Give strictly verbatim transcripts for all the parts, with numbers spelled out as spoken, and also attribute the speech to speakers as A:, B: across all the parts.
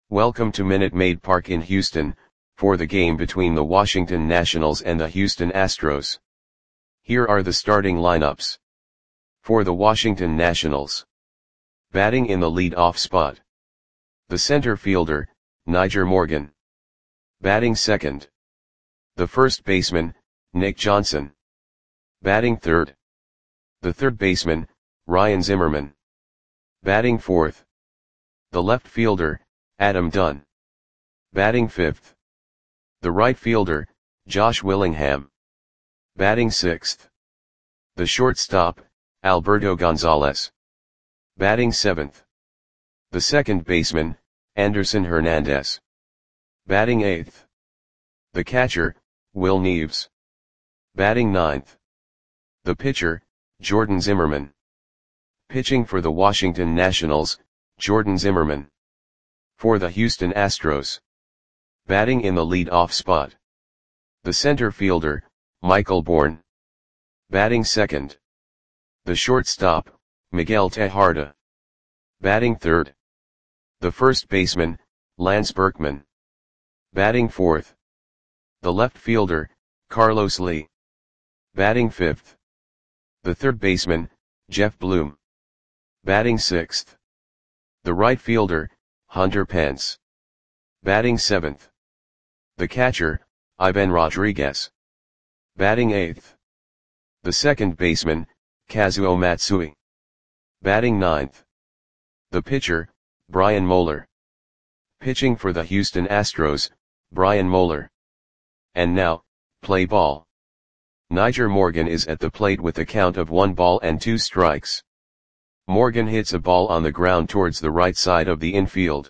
A: Welcome to Minute Maid Park in Houston, for the game between the Washington Nationals and the Houston Astros. Here are the starting lineups. For the Washington Nationals. Batting in the lead-off spot. The center fielder, Nyjer Morgan. Batting second. The first baseman, Nick Johnson. Batting third. The third baseman, Ryan Zimmerman. Batting fourth. The left fielder, Adam Dunn. Batting fifth. The right fielder, Josh Willingham. Batting sixth. The shortstop, Alberto Gonzalez. Batting seventh. The second baseman, Anderson Hernandez. Batting eighth. The catcher, Will Neves. Batting ninth. The pitcher, Jordan Zimmermann. Pitching for the Washington Nationals, Jordan Zimmermann. For the Houston Astros. Batting in the lead-off spot. The center fielder, Michael Bourn. Batting second. The shortstop, Miguel Tejada. Batting third. The first baseman, Lance Berkman. Batting fourth. The left fielder, Carlos Lee. Batting fifth. The third baseman, Jeff Bloom. Batting sixth. The right fielder, Hunter Pence. Batting seventh. The catcher, Ivan Rodriguez. Batting eighth. The second baseman, Kazuo Matsui. Batting ninth. The pitcher, Brian Moeller. Pitching for the Houston Astros, Brian Moeller. And now, play ball. Nyjer Morgan is at the plate with a count of one ball and two strikes. Morgan hits a ball on the ground towards the right side of the infield.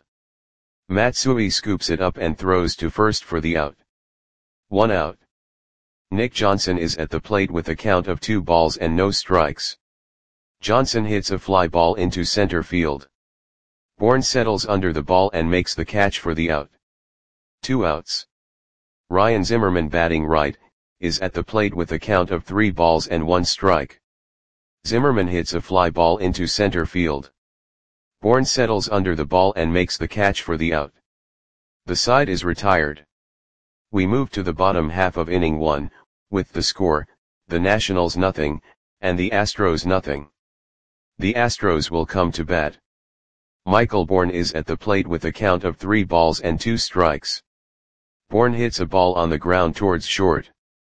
A: Matsui scoops it up and throws to first for the out. One out. Nick Johnson is at the plate with a count of two balls and no strikes. Johnson hits a fly ball into center field. Bourn settles under the ball and makes the catch for the out. Two outs. Ryan Zimmerman, batting right, is at the plate with a count of three balls and one strike. Zimmerman hits a fly ball into center field. Bourn settles under the ball and makes the catch for the out. The side is retired. We move to the bottom half of inning one, with the score, the Nationals nothing, and the Astros nothing. The Astros will come to bat. Michael Bourn is at the plate with a count of three balls and two strikes. Bourn hits a ball on the ground towards short.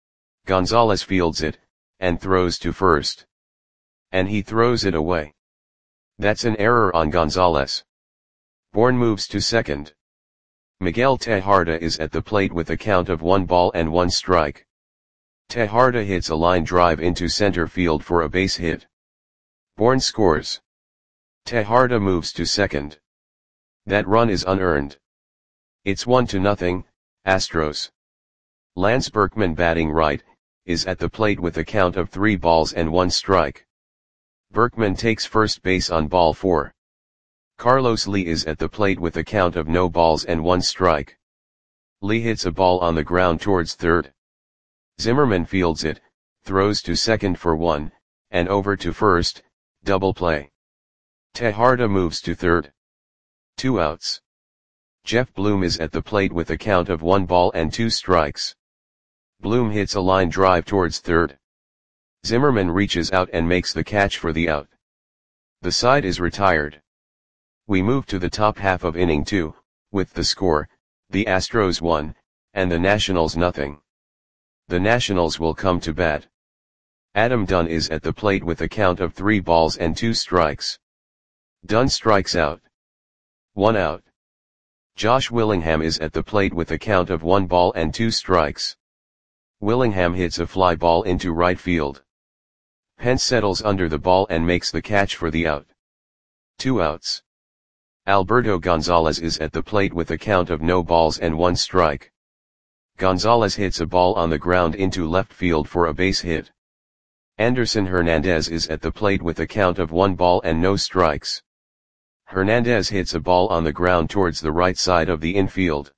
A: Gonzalez fields it, and throws to first. And he throws it away. That's an error on Gonzalez. Bourn moves to second. Miguel Tejada is at the plate with a count of one ball and one strike. Tejada hits a line drive into center field for a base hit. Bourn scores. Tejada moves to second. That run is unearned. It's one to nothing, Astros. Lance Berkman, batting right, is at the plate with a count of three balls and one strike. Berkman takes first base on ball four. Carlos Lee is at the plate with a count of no balls and one strike. Lee hits a ball on the ground towards third. Zimmerman fields it, throws to second for one, and over to first, double play. Tejada moves to third. Two outs. Jeff Bloom is at the plate with a count of one ball and two strikes. Bloom hits a line drive towards third. Zimmerman reaches out and makes the catch for the out. The side is retired. We move to the top half of inning two, with the score, the Astros one, and the Nationals nothing. The Nationals will come to bat. Adam Dunn is at the plate with a count of three balls and two strikes. Dunn strikes out. One out. Josh Willingham is at the plate with a count of one ball and two strikes. Willingham hits a fly ball into right field. Pence settles under the ball and makes the catch for the out. Two outs. Alberto Gonzalez is at the plate with a count of no balls and one strike. Gonzalez hits a ball on the ground into left field for a base hit. Anderson Hernandez is at the plate with a count of one ball and no strikes. Hernandez hits a ball on the ground towards the right side of the infield.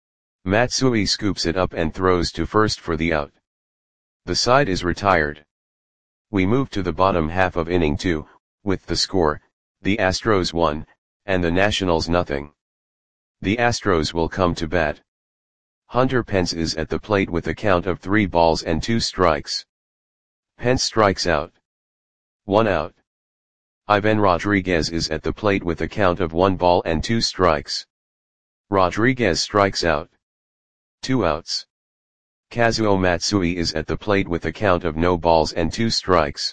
A: Matsui scoops it up and throws to first for the out. The side is retired. We move to the bottom half of inning two, with the score, the Astros one, and the Nationals nothing. The Astros will come to bat. Hunter Pence is at the plate with a count of three balls and two strikes. Pence strikes out. One out. Ivan Rodriguez is at the plate with a count of one ball and two strikes. Rodriguez strikes out. Two outs. Kazuo Matsui is at the plate with a count of no balls and two strikes.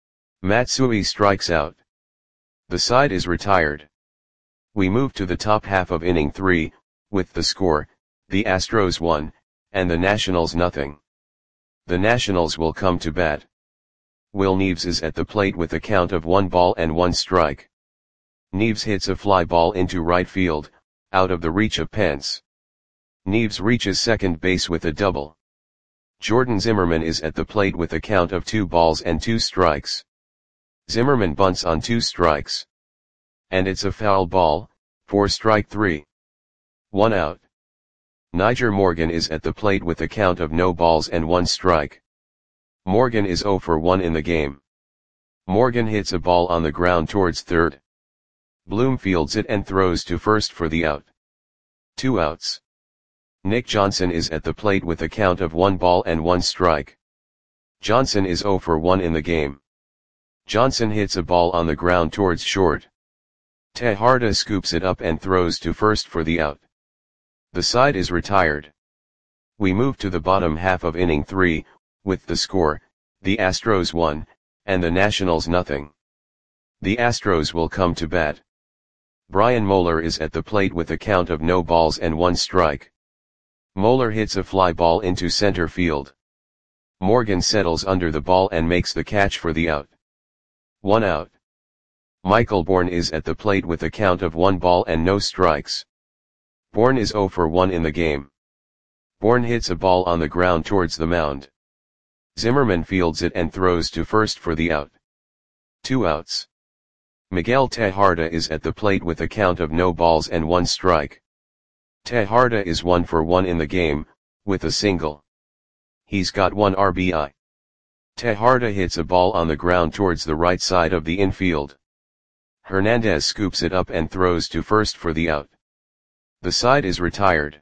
A: Matsui strikes out. The side is retired. We move to the top half of inning three, with the score, the Astros one, and the Nationals nothing. The Nationals will come to bat. Will Neves is at the plate with a count of one ball and one strike. Neves hits a fly ball into right field, out of the reach of Pence. Neves reaches second base with a double. Jordan Zimmermann is at the plate with a count of two balls and two strikes. Zimmermann bunts on two strikes. And it's a foul ball, for strike three. One out. Nyjer Morgan is at the plate with a count of no balls and one strike. Morgan is zero for one in the game. Morgan hits a ball on the ground towards third. Bloom fields it and throws to first for the out. Two outs. Nick Johnson is at the plate with a count of one ball and one strike. Johnson is zero for one in the game. Johnson hits a ball on the ground towards short. Tejada scoops it up and throws to first for the out. The side is retired. We move to the bottom half of inning three, with the score, the Astros one, and the Nationals nothing. The Astros will come to bat. Brian Moeller is at the plate with a count of no balls and one strike. Moeller hits a fly ball into center field. Morgan settles under the ball and makes the catch for the out. One out. Michael Bourn is at the plate with a count of one ball and no strikes. Bourn is zero for one in the game. Bourn hits a ball on the ground towards the mound. Zimmermann fields it and throws to first for the out. Two outs. Miguel Tejada is at the plate with a count of no balls and one strike. Tejada is one for one in the game, with a single. He's got one R B I. Tejada hits a ball on the ground towards the right side of the infield. Hernandez scoops it up and throws to first for the out. The side is retired.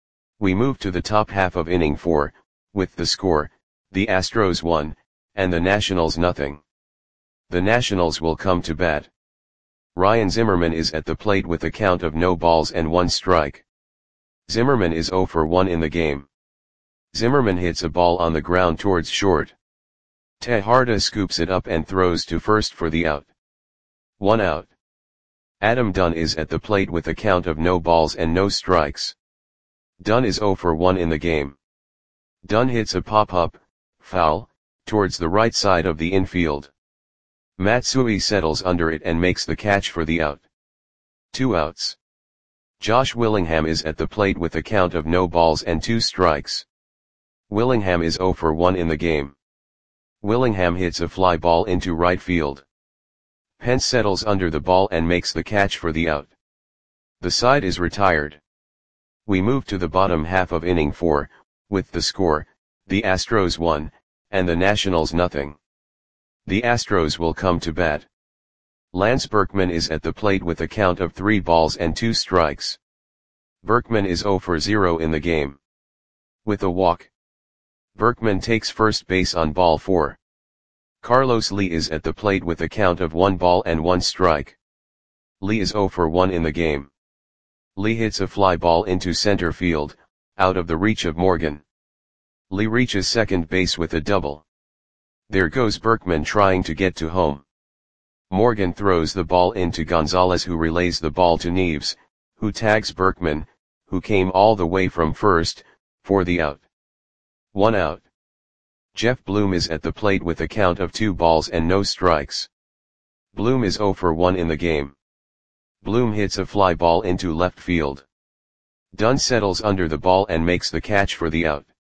A: We move to the top half of inning four, with the score, the Astros one, and the Nationals nothing. The Nationals will come to bat. Ryan Zimmerman is at the plate with a count of no balls and one strike. Zimmerman is zero for one in the game. Zimmerman hits a ball on the ground towards short. Tejada scoops it up and throws to first for the out. One out. Adam Dunn is at the plate with a count of no balls and no strikes. Dunn is zero for one in the game. Dunn hits a pop-up, foul, towards the right side of the infield. Matsui settles under it and makes the catch for the out. Two outs. Josh Willingham is at the plate with a count of no balls and two strikes. Willingham is zero for one in the game. Willingham hits a fly ball into right field. Pence settles under the ball and makes the catch for the out. The side is retired. We move to the bottom half of inning four, with the score, the Astros one, and the Nationals nothing. The Astros will come to bat. Lance Berkman is at the plate with a count of three balls and two strikes. Berkman is zero for zero in the game. With a walk. Berkman takes first base on ball four. Carlos Lee is at the plate with a count of one ball and one strike. Lee is zero for one in the game. Lee hits a fly ball into center field, out of the reach of Morgan. Lee reaches second base with a double. There goes Berkman trying to get to home. Morgan throws the ball into Gonzalez, who relays the ball to Neves, who tags Berkman, who came all the way from first, for the out. One out. Jeff Bloom is at the plate with a count of two balls and no strikes. Bloom is zero for one in the game. Bloom hits a fly ball into left field. Dunn settles under the ball and makes the catch for the out.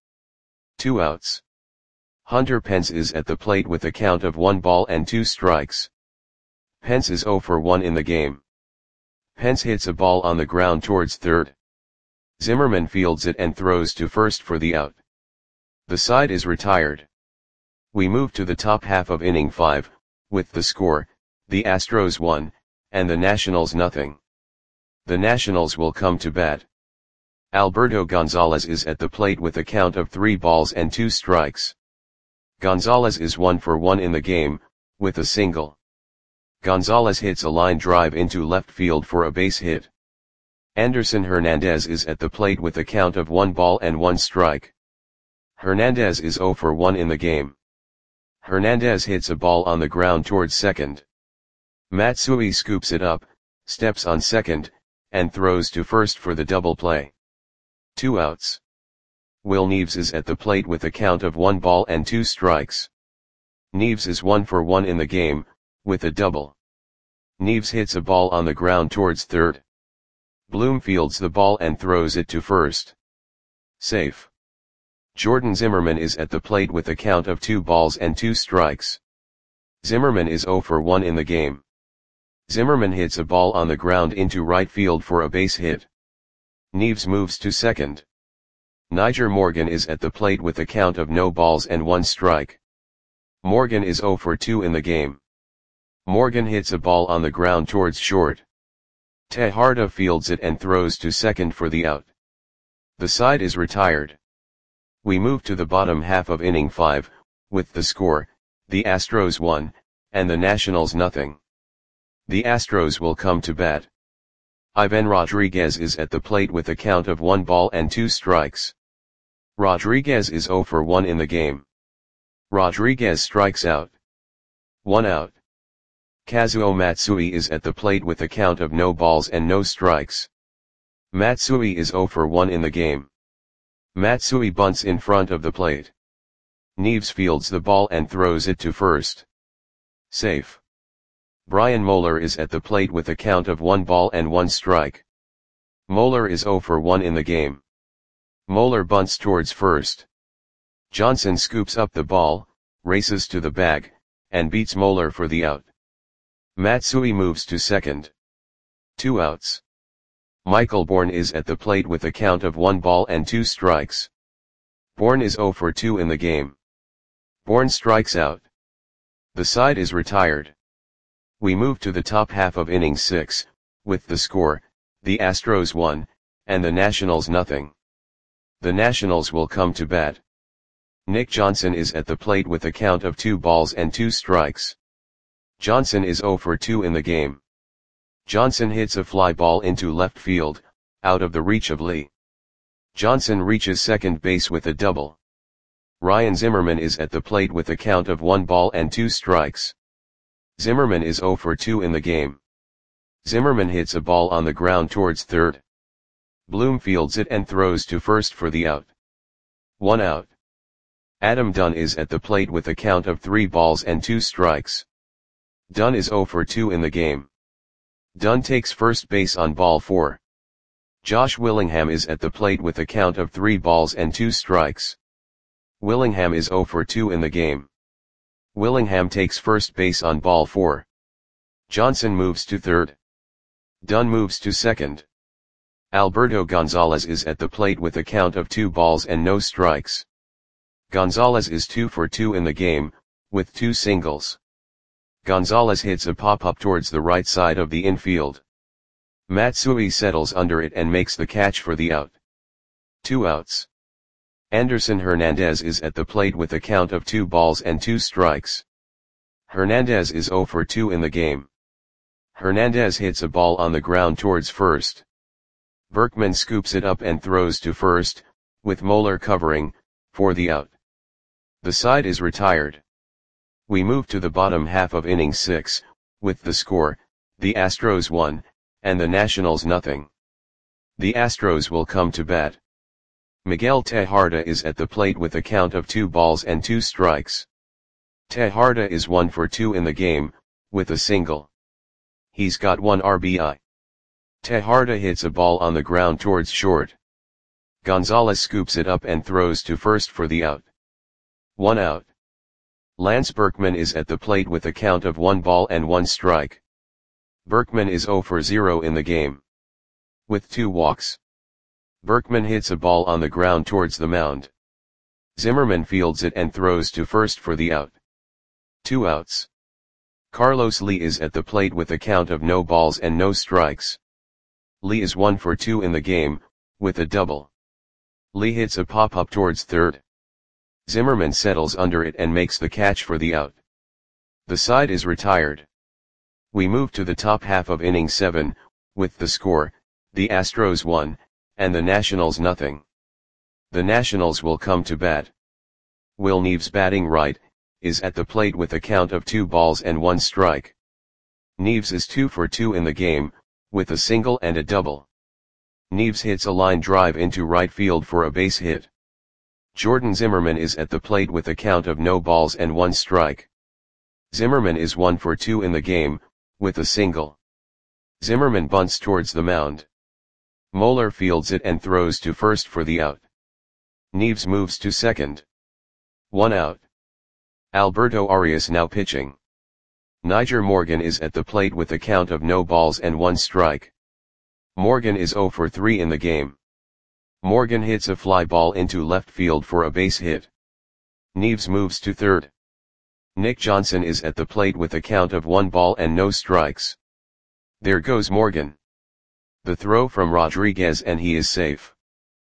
A: Two outs. Hunter Pence is at the plate with a count of one ball and two strikes. Pence is zero for one in the game. Pence hits a ball on the ground towards third. Zimmerman fields it and throws to first for the out. The side is retired. We move to the top half of inning five, with the score, the Astros one, and the Nationals nothing. The Nationals will come to bat. Alberto Gonzalez is at the plate with a count of three balls and two strikes. Gonzalez is one for one in the game, with a single. Gonzalez hits a line drive into left field for a base hit. Anderson Hernandez is at the plate with a count of one ball and one strike. Hernandez is zero for one in the game. Hernandez hits a ball on the ground towards second. Matsui scoops it up, steps on second, and throws to first for the double play. Two outs. Will Neves is at the plate with a count of one ball and two strikes. Neves is one for one in the game, with a double. Neves hits a ball on the ground towards third. Bloom fields the ball and throws it to first. Safe. Jordan Zimmermann is at the plate with a count of two balls and two strikes. Zimmermann is zero for one in the game. Zimmermann hits a ball on the ground into right field for a base hit. Neves moves to second. Niger Morgan is at the plate with a count of no balls and one strike. Morgan is zero for two in the game. Morgan hits a ball on the ground towards short. Tejada fields it and throws to second for the out. The side is retired. We move to the bottom half of inning five, with the score, the Astros one, and the Nationals nothing. The Astros will come to bat. Ivan Rodriguez is at the plate with a count of one ball and two strikes. Rodriguez is zero for one in the game. Rodriguez strikes out. One out. Kazuo Matsui is at the plate with a count of no balls and no strikes. Matsui is zero for one in the game. Matsui bunts in front of the plate. Neves fields the ball and throws it to first. Safe. Brian Moeller is at the plate with a count of one ball and one strike. Moeller is zero for one in the game. Moeller bunts towards first. Johnson scoops up the ball, races to the bag, and beats Moeller for the out. Matsui moves to second. Two outs. Michael Bourne is at the plate with a count of one ball and two strikes. Bourne is zero for two in the game. Bourne strikes out. The side is retired. We move to the top half of inning six, with the score, the Astros one, and the Nationals nothing. The Nationals will come to bat. Nick Johnson is at the plate with a count of two balls and two strikes. Johnson is zero for two in the game. Johnson hits a fly ball into left field, out of the reach of Lee. Johnson reaches second base with a double. Ryan Zimmerman is at the plate with a count of one ball and two strikes. Zimmerman is zero for two in the game. Zimmerman hits a ball on the ground towards third. Bloom fields it and throws to first for the out. One out. Adam Dunn is at the plate with a count of three balls and two strikes. Dunn is zero for two in the game. Dunn takes first base on ball four. Josh Willingham is at the plate with a count of three balls and two strikes. Willingham is zero for two in the game. Willingham takes first base on ball four. Johnson moves to third. Dunn moves to second. Alberto Gonzalez is at the plate with a count of two balls and no strikes. Gonzalez is two for two in the game, with two singles. Gonzalez hits a pop-up towards the right side of the infield. Matsui settles under it and makes the catch for the out. Two outs. Anderson Hernandez is at the plate with a count of two balls and two strikes. Hernandez is zero for two in the game. Hernandez hits a ball on the ground towards first. Berkman scoops it up and throws to first, with Moeller covering, for the out. The side is retired. We move to the bottom half of inning six, with the score, the Astros one, and the Nationals nothing. The Astros will come to bat. Miguel Tejada is at the plate with a count of two balls and two strikes. Tejada is one for two in the game, with a single. He's got one R B I. Tejada hits a ball on the ground towards short. Gonzalez scoops it up and throws to first for the out. One out. Lance Berkman is at the plate with a count of one ball and one strike. Berkman is zero for zero in the game. With two walks. Berkman hits a ball on the ground towards the mound. Zimmerman fields it and throws to first for the out. Two outs. Carlos Lee is at the plate with a count of no balls and no strikes. Lee is one for two in the game, with a double. Lee hits a pop-up towards third. Zimmerman settles under it and makes the catch for the out. The side is retired. We move to the top half of inning seven, with the score, the Astros one, and the Nationals nothing. The Nationals will come to bat. Will Neves, batting right, is at the plate with a count of two balls and one strike. Neves is two for two in the game, with a single and a double. Neves hits a line drive into right field for a base hit. Jordan Zimmerman is at the plate with a count of no balls and one strike. Zimmerman is one for two in the game, with a single. Zimmerman bunts towards the mound. Moeller fields it and throws to first for the out. Neves moves to second. One out. Alberto Arias now pitching. Nyjer Morgan is at the plate with a count of no balls and one strike. Morgan is zero for three in the game. Morgan hits a fly ball into left field for a base hit. Neves moves to third. Nick Johnson is at the plate with a count of one ball and no strikes. There goes Morgan. The throw from Rodriguez and he is safe.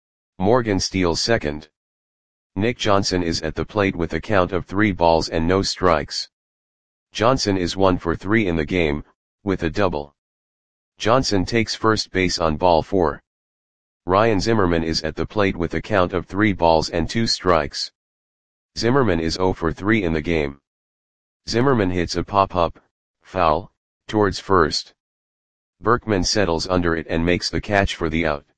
A: Morgan steals second. Nick Johnson is at the plate with a count of three balls and no strikes. Johnson is one for three in the game, with a double. Johnson takes first base on ball four. Ryan Zimmerman is at the plate with a count of three balls and two strikes. Zimmerman is zero for three in the game. Zimmerman hits a pop-up, foul, towards first. Berkman settles under it and makes the catch for the out.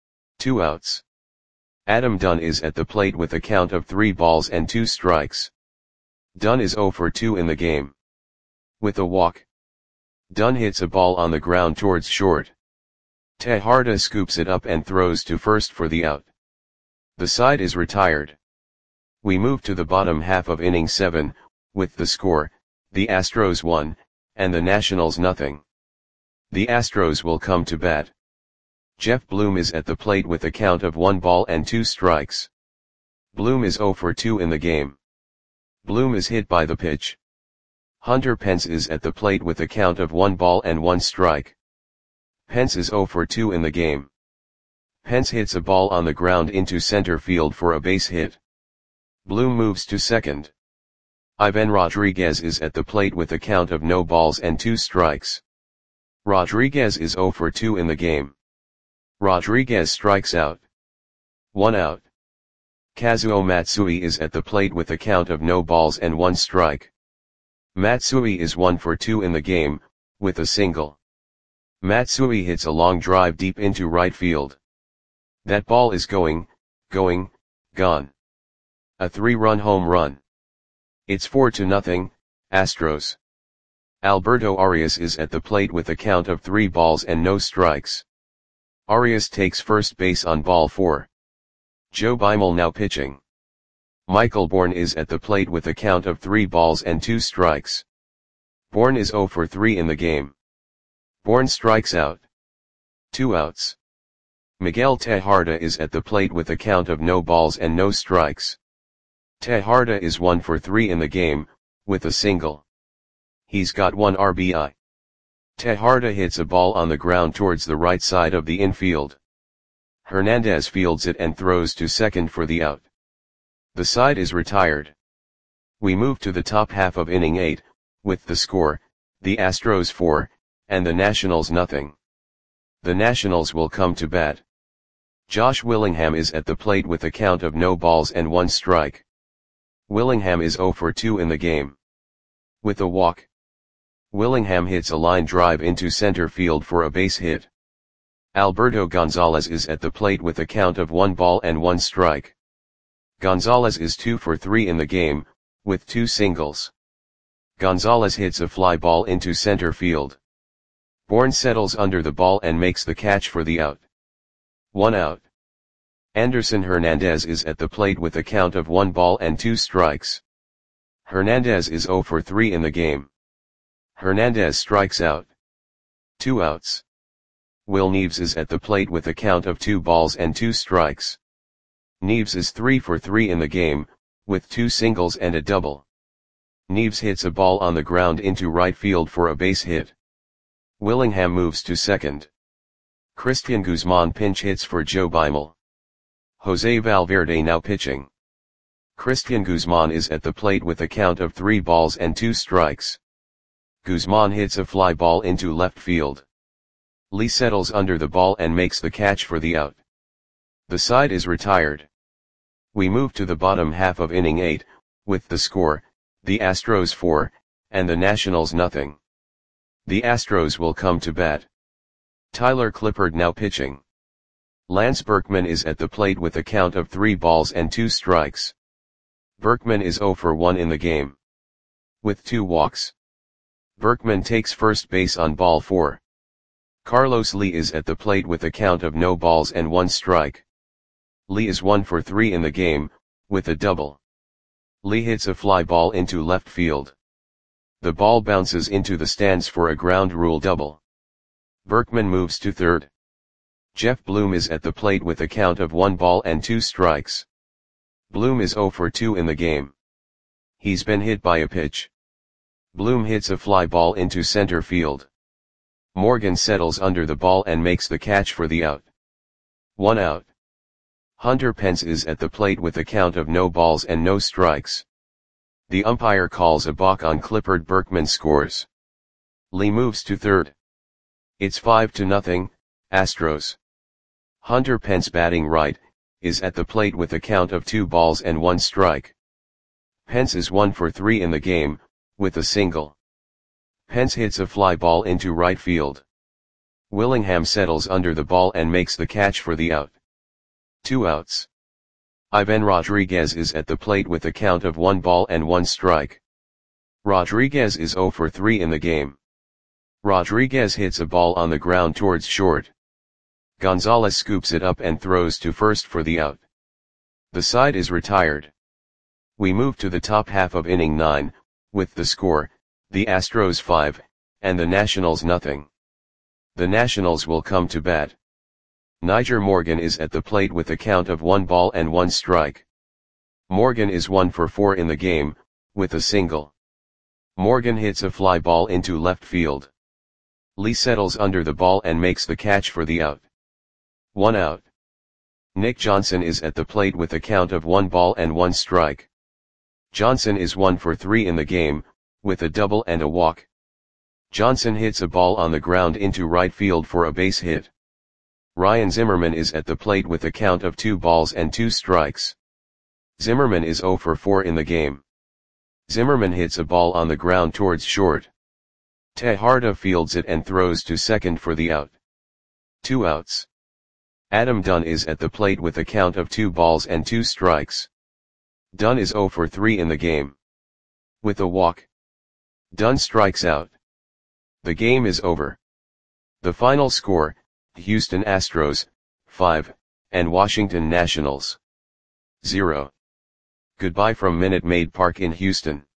A: Two outs. Adam Dunn is at the plate with a count of three balls and two strikes. Dunn is zero for two in the game. With a walk. Dunn hits a ball on the ground towards short. Tejada scoops it up and throws to first for the out. The side is retired. We move to the bottom half of inning seven, with the score, the Astros one, and the Nationals nothing. The Astros will come to bat. Jeff Bloom is at the plate with a count of one ball and two strikes. Bloom is zero for two in the game. Bloom is hit by the pitch. Hunter Pence is at the plate with a count of one ball and one strike. Pence is zero for two in the game. Pence hits a ball on the ground into center field for a base hit. Bloom moves to second. Ivan Rodriguez is at the plate with a count of no balls and two strikes. Rodriguez is zero for two in the game. Rodriguez strikes out. One out. Kazuo Matsui is at the plate with a count of no balls and one strike. Matsui is one for two in the game, with a single. Matsui hits a long drive deep into right field. That ball is going, going, gone. A three-run home run. It's four to nothing, Astros. Alberto Arias is at the plate with a count of three balls and no strikes. Arias takes first base on ball four. Joe Beimel now pitching. Michael Bourne is at the plate with a count of three balls and two strikes. Bourne is zero for three in the game. Bourne strikes out. Two outs. Miguel Tejada is at the plate with a count of no balls and no strikes. Tejada is one for three in the game, with a single. He's got one R B I. Tejada hits a ball on the ground towards the right side of the infield. Hernandez fields it and throws to second for the out. The side is retired. We move to the top half of inning eight, with the score, the Astros four, and the Nationals nothing. The Nationals will come to bat. Josh Willingham is at the plate with a count of no balls and one strike. Willingham is zero for two in the game. With a walk. Willingham hits a line drive into center field for a base hit. Alberto Gonzalez is at the plate with a count of one ball and one strike. Gonzalez is two for three in the game, with two singles. Gonzalez hits a fly ball into center field. Bourne settles under the ball and makes the catch for the out. One out. Anderson Hernandez is at the plate with a count of one ball and two strikes. Hernandez is zero for three in the game. Hernandez strikes out. Two outs. Will Neves is at the plate with a count of two balls and two strikes. Neves is three for three in the game, with two singles and a double. Neves hits a ball on the ground into right field for a base hit. Willingham moves to second. Cristian Guzman pinch hits for Joe Beimel. Jose Valverde now pitching. Cristian Guzman is at the plate with a count of three balls and two strikes. Guzman hits a fly ball into left field. Lee settles under the ball and makes the catch for the out. The side is retired. We move to the bottom half of inning eight, with the score, the Astros four, and the Nationals nothing. The Astros will come to bat. Tyler Clippard now pitching. Lance Berkman is at the plate with a count of three balls and two strikes. Berkman is zero for one in the game. With two walks. Berkman takes first base on ball four. Carlos Lee is at the plate with a count of no balls and one strike. Lee is one for three in the game, with a double. Lee hits a fly ball into left field. The ball bounces into the stands for a ground rule double. Berkman moves to third. Jeff Bloom is at the plate with a count of one ball and two strikes. Bloom is zero for two in the game. He's been hit by a pitch. Bloom hits a fly ball into center field. Morgan settles under the ball and makes the catch for the out. One out. Hunter Pence is at the plate with a count of no balls and no strikes. The umpire calls a balk on Clippard. Berkman scores. Lee moves to third. It's five to nothing, Astros. Hunter Pence, batting right, is at the plate with a count of two balls and one strike. Pence is one for three in the game, with a single. Pence hits a fly ball into right field. Willingham settles under the ball and makes the catch for the out. Two outs. Ivan Rodriguez is at the plate with a count of one ball and one strike. Rodriguez is zero for three in the game. Rodriguez hits a ball on the ground towards short. Gonzalez scoops it up and throws to first for the out. The side is retired. We move to the top half of inning nine, with the score, the Astros five, and the Nationals nothing. The Nationals will come to bat. Nyjer Morgan is at the plate with a count of one ball and one strike. Morgan is one for four in the game, with a single. Morgan hits a fly ball into left field. Lee settles under the ball and makes the catch for the out. One out. Nick Johnson is at the plate with a count of one ball and one strike. Johnson is one for three in the game, with a double and a walk. Johnson hits a ball on the ground into right field for a base hit. Ryan Zimmerman is at the plate with a count of two balls and two strikes. Zimmerman is zero for four in the game. Zimmerman hits a ball on the ground towards short. Tejada fields it and throws to second for the out. Two outs. Adam Dunn is at the plate with a count of two balls and two strikes. Dunn is zero for three in the game. With a walk. Dunn strikes out. The game is over. The final score, Houston Astros, five, and Washington Nationals, zero. Goodbye from Minute Maid Park in Houston.